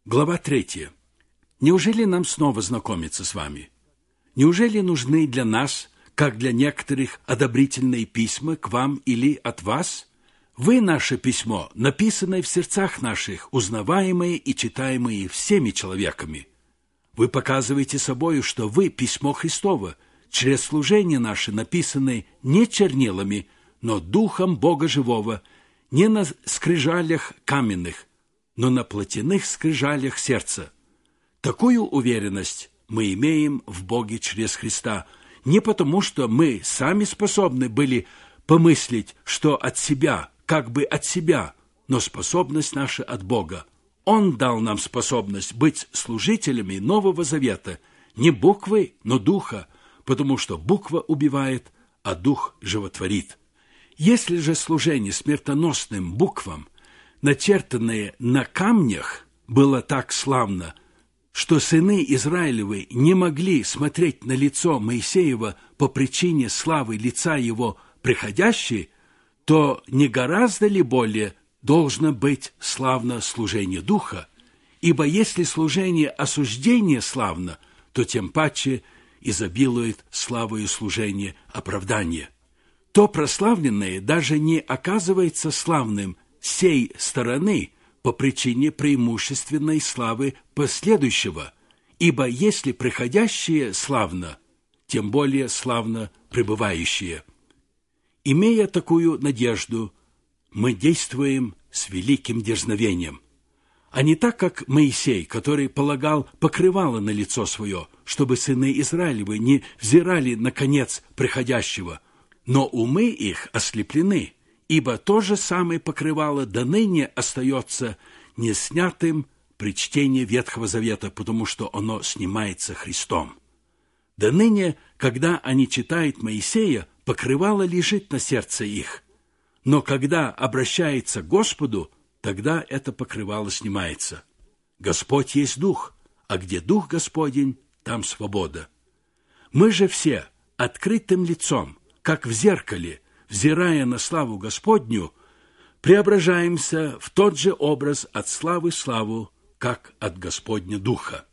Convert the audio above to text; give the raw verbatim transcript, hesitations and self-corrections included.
Глава третья. Неужели нам снова знакомиться с вами? Неужели нужны для нас, как для некоторых, одобрительные письма к вам или от вас? Вы наше письмо, написанное в сердцах наших, узнаваемое и читаемое всеми человеками. Вы показываете собою, что вы письмо Христово, через служение наше, написанное не чернилами, но Духом Бога Живого, не на скрижалях каменных, но на плотяных скрижалях сердца. Такую уверенность мы имеем в Боге через Христа, не потому, что мы сами способны были помыслить, что от себя, как бы от себя, но способность наша от Бога. Он дал нам способность быть служителями Нового Завета, не буквы, но духа, потому что буква убивает, а дух животворит. Если же служение смертоносным буквам, начертанное на камнях, было так славно, что сыны Израилевы не могли смотреть на лицо Моисеева по причине славы лица его приходящей, то не гораздо ли более должно быть славно служение Духа? Ибо если служение осуждения славно, то тем паче изобилует славою служение оправдания. То прославленное даже не оказывается славным с сей стороны по причине преимущественной славы последующего, ибо если приходящее славно, тем более славно пребывающее. Имея такую надежду, мы действуем с великим дерзновением, а не так, как Моисей, который полагал покрывало на лицо свое, чтобы сыны Израилевы не взирали на конец приходящего, но умы их ослеплены, ибо то же самое покрывало до ныне остается не снятым при чтении Ветхого Завета, потому что оно снимается Христом. До ныне, когда они читают Моисея, покрывало лежит на сердце их, но когда обращается к Господу, тогда это покрывало снимается. Господь есть Дух, а где Дух Господень, там свобода. Мы же все открытым лицом, как в зеркале, взирая на славу Господню, преображаемся в тот же образ от славы в славу, как от Господня Духа.